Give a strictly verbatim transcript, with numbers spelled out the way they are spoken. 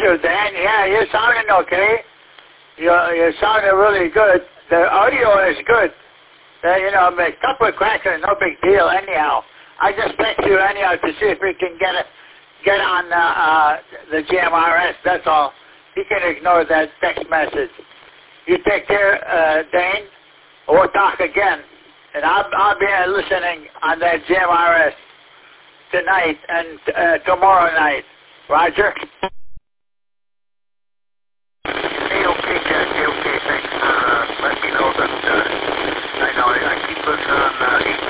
you, Dan. Yeah, you're sounding okay. You're, you're sounding really good. The audio is good. Uh, you know, a couple of cracks is no big deal anyhow. I just text you anyhow to see if we can get it, get on uh, uh, the G M R S. That's all. You can ignore that text message. You take care, uh, Dane. We'll talk again. And I'll, I'll be uh, listening on that G M R S tonight and uh, tomorrow night. Roger? Hey, okay, Jackie, okay, thanks for uh, letting me know that, uh, I know I, I keep listening on uh,